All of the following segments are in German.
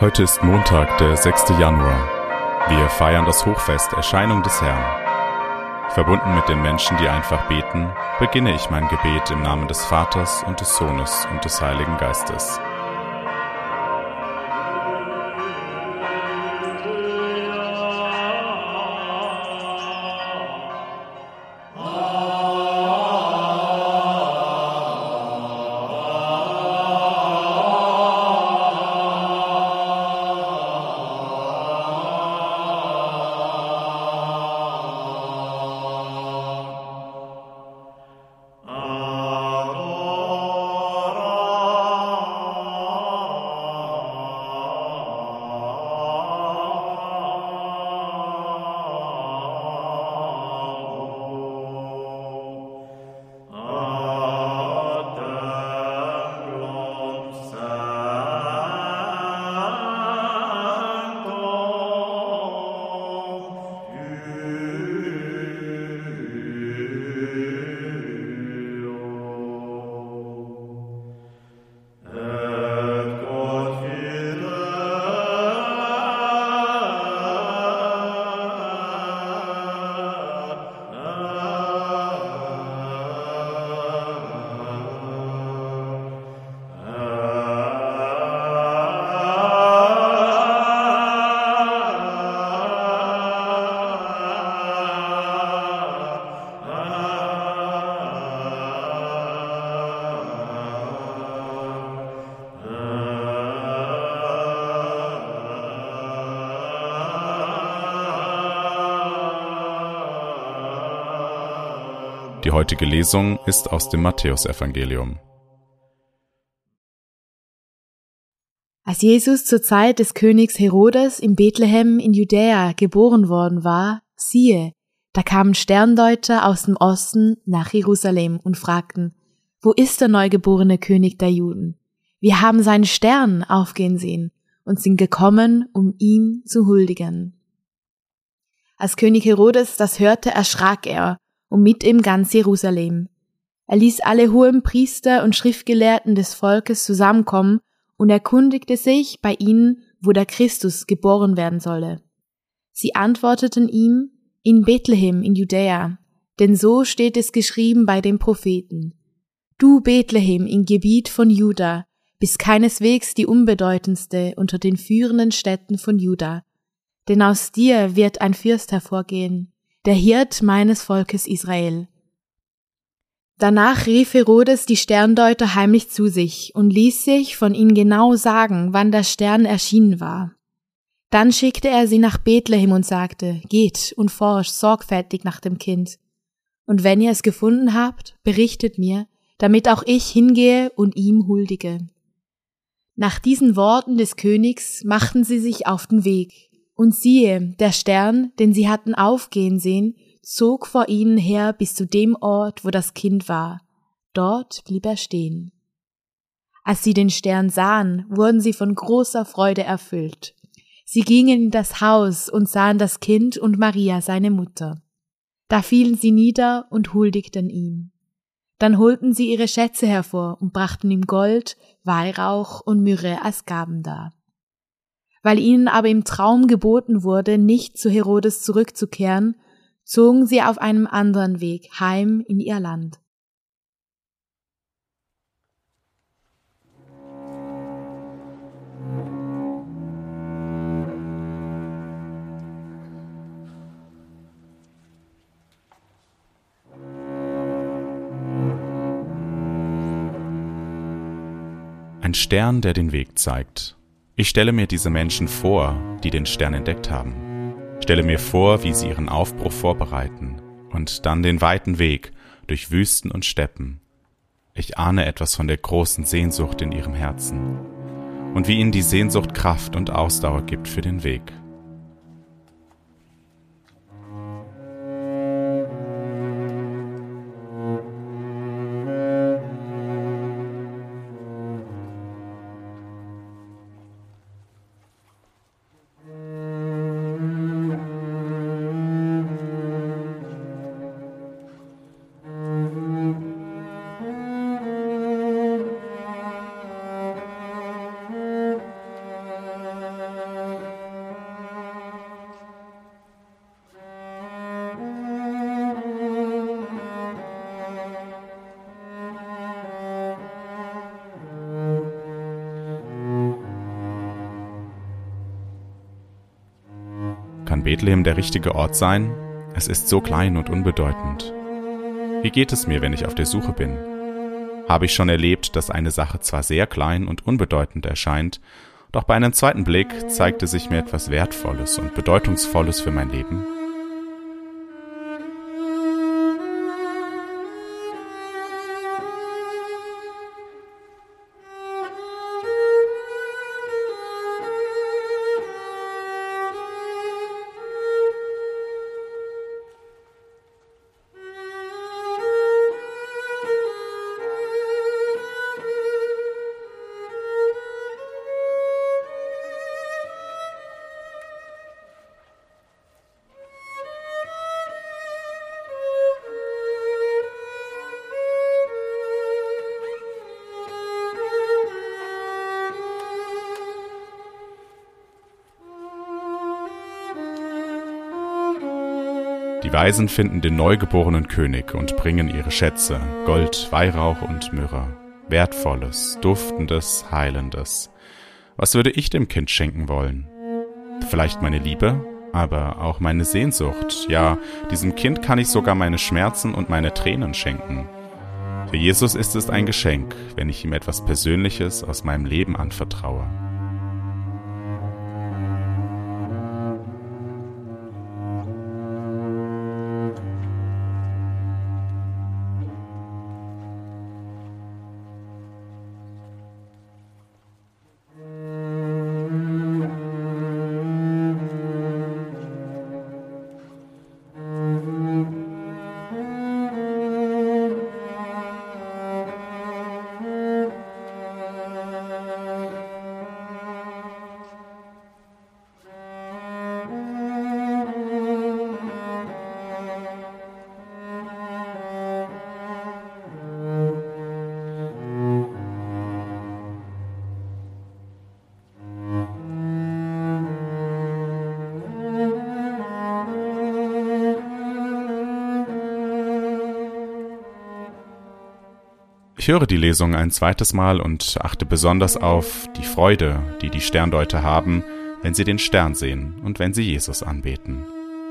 Heute ist Montag, der 6. Januar. Wir feiern das Hochfest Erscheinung des Herrn. Verbunden mit den Menschen, die einfach beten, beginne ich mein Gebet im Namen des Vaters und des Sohnes und des Heiligen Geistes. Die heutige Lesung ist aus dem Matthäusevangelium. Als Jesus zur Zeit des Königs Herodes in Bethlehem in Judäa geboren worden war, siehe, da kamen Sterndeuter aus dem Osten nach Jerusalem und fragten, wo ist der neugeborene König der Juden? Wir haben seinen Stern aufgehen sehen und sind gekommen, um ihm zu huldigen. Als König Herodes das hörte, erschrak er, und mit ihm ganz Jerusalem. Er ließ alle hohen Priester und Schriftgelehrten des Volkes zusammenkommen und erkundigte sich bei ihnen, wo der Christus geboren werden solle. Sie antworteten ihm, in Bethlehem in Judäa, denn so steht es geschrieben bei den Propheten. Du Bethlehem im Gebiet von Juda, bist keineswegs die unbedeutendste unter den führenden Städten von Juda, denn aus dir wird ein Fürst hervorgehen, der Hirt meines Volkes Israel. Danach rief Herodes die Sterndeuter heimlich zu sich und ließ sich von ihnen genau sagen, wann der Stern erschienen war. Dann schickte er sie nach Bethlehem und sagte, geht und forscht sorgfältig nach dem Kind. Und wenn ihr es gefunden habt, berichtet mir, damit auch ich hingehe und ihm huldige. Nach diesen Worten des Königs machten sie sich auf den Weg. Und siehe, der Stern, den sie hatten aufgehen sehen, zog vor ihnen her bis zu dem Ort, wo das Kind war. Dort blieb er stehen. Als sie den Stern sahen, wurden sie von großer Freude erfüllt. Sie gingen in das Haus und sahen das Kind und Maria, seine Mutter. Da fielen sie nieder und huldigten ihm. Dann holten sie ihre Schätze hervor und brachten ihm Gold, Weihrauch und Myrrhe als Gaben dar. Weil ihnen aber im Traum geboten wurde, nicht zu Herodes zurückzukehren, zogen sie auf einem anderen Weg heim in ihr Land. Ein Stern, der den Weg zeigt. Ich stelle mir diese Menschen vor, die den Stern entdeckt haben. Stelle mir vor, wie sie ihren Aufbruch vorbereiten und dann den weiten Weg durch Wüsten und Steppen. Ich ahne etwas von der großen Sehnsucht in ihrem Herzen und wie ihnen die Sehnsucht Kraft und Ausdauer gibt für den Weg. Kann Bethlehem der richtige Ort sein? Es ist so klein und unbedeutend. Wie geht es mir, wenn ich auf der Suche bin? Habe ich schon erlebt, dass eine Sache zwar sehr klein und unbedeutend erscheint, doch bei einem zweiten Blick zeigte sich mir etwas Wertvolles und Bedeutungsvolles für mein Leben? Die Weisen finden den neugeborenen König und bringen ihre Schätze, Gold, Weihrauch und Myrrhe, Wertvolles, Duftendes, Heilendes. Was würde ich dem Kind schenken wollen? Vielleicht meine Liebe, aber auch meine Sehnsucht. Ja, diesem Kind kann ich sogar meine Schmerzen und meine Tränen schenken. Für Jesus ist es ein Geschenk, wenn ich ihm etwas Persönliches aus meinem Leben anvertraue. Ich höre die Lesung ein zweites Mal und achte besonders auf die Freude, die die Sterndeuter haben, wenn sie den Stern sehen und wenn sie Jesus anbeten.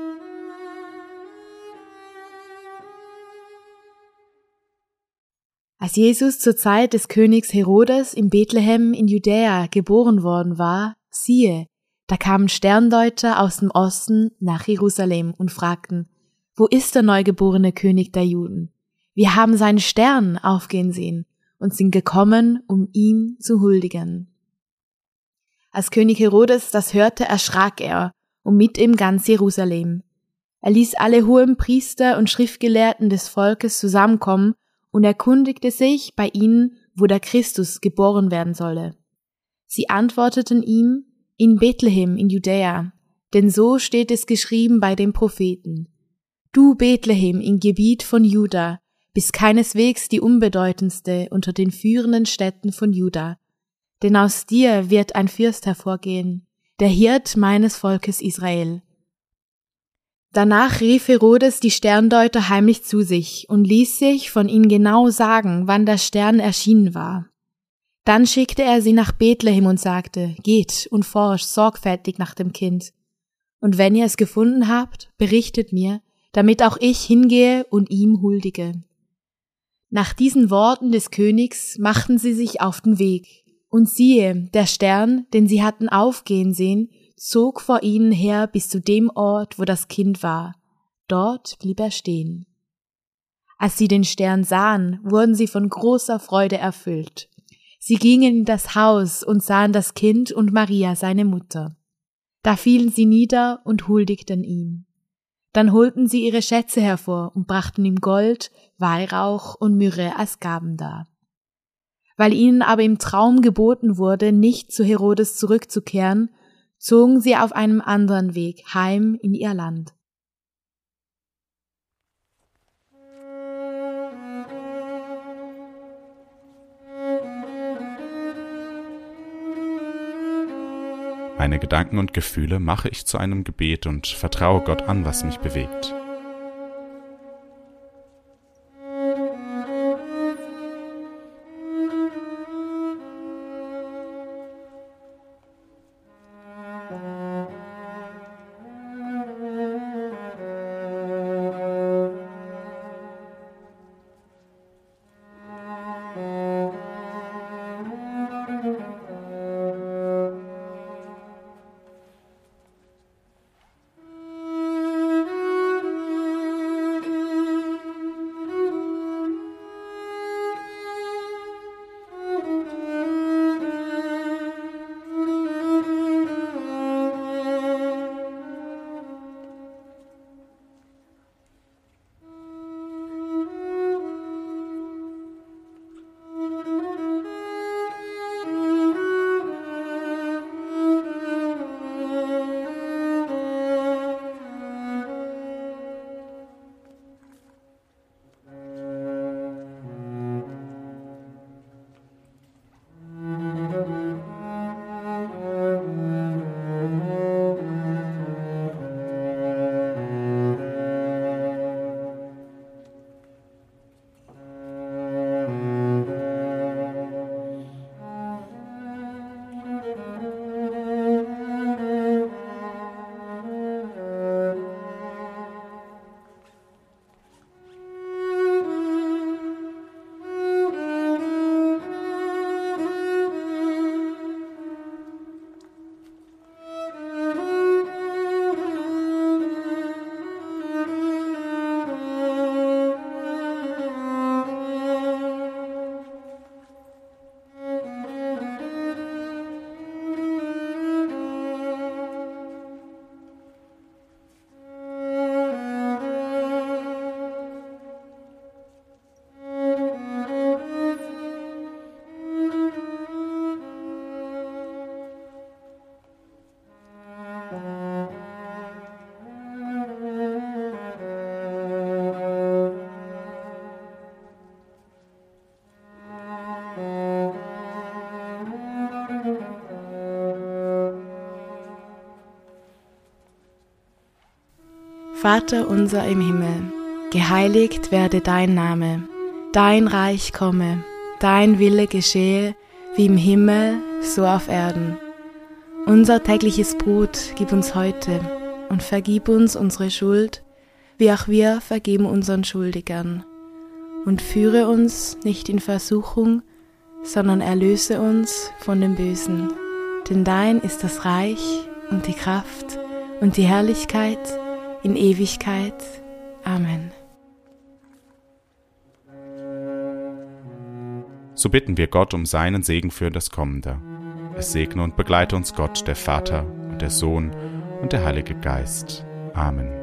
Als Jesus zur Zeit des Königs Herodes in Bethlehem in Judäa geboren worden war, siehe, da kamen Sterndeuter aus dem Osten nach Jerusalem und fragten, wo ist der neugeborene König der Juden? Wir haben seinen Stern aufgehen sehen und sind gekommen, um ihm zu huldigen. Als König Herodes das hörte, erschrak er und mit ihm ganz Jerusalem. Er ließ alle hohen Priester und Schriftgelehrten des Volkes zusammenkommen und erkundigte sich bei ihnen, wo der Christus geboren werden solle. Sie antworteten ihm, in Bethlehem in Judäa, denn so steht es geschrieben bei den Propheten. Du Bethlehem im Gebiet von Juda, bist keineswegs die unbedeutendste unter den führenden Städten von Juda, denn aus dir wird ein Fürst hervorgehen, der Hirt meines Volkes Israel. Danach rief Herodes die Sterndeuter heimlich zu sich und ließ sich von ihnen genau sagen, wann der Stern erschienen war. Dann schickte er sie nach Bethlehem und sagte, geht und forscht sorgfältig nach dem Kind. Und wenn ihr es gefunden habt, berichtet mir, damit auch ich hingehe und ihm huldige. Nach diesen Worten des Königs machten sie sich auf den Weg. Und siehe, der Stern, den sie hatten aufgehen sehen, zog vor ihnen her bis zu dem Ort, wo das Kind war. Dort blieb er stehen. Als sie den Stern sahen, wurden sie von großer Freude erfüllt. Sie gingen in das Haus und sahen das Kind und Maria, seine Mutter. Da fielen sie nieder und huldigten ihm. Dann holten sie ihre Schätze hervor und brachten ihm Gold, Weihrauch und Myrrhe als Gaben dar. Weil ihnen aber im Traum geboten wurde, nicht zu Herodes zurückzukehren, zogen sie auf einem anderen Weg heim in ihr Land. Meine Gedanken und Gefühle mache ich zu einem Gebet und vertraue Gott an, was mich bewegt. Vater unser im Himmel, geheiligt werde dein Name, dein Reich komme, dein Wille geschehe, wie im Himmel, so auf Erden. Unser tägliches Brot gib uns heute und vergib uns unsere Schuld, wie auch wir vergeben unseren Schuldigern. Und führe uns nicht in Versuchung, sondern erlöse uns von dem Bösen. Denn dein ist das Reich und die Kraft und die Herrlichkeit in Ewigkeit. Amen. So bitten wir Gott um seinen Segen für das Kommende. Es segne und begleite uns Gott, der Vater und der Sohn und der Heilige Geist. Amen.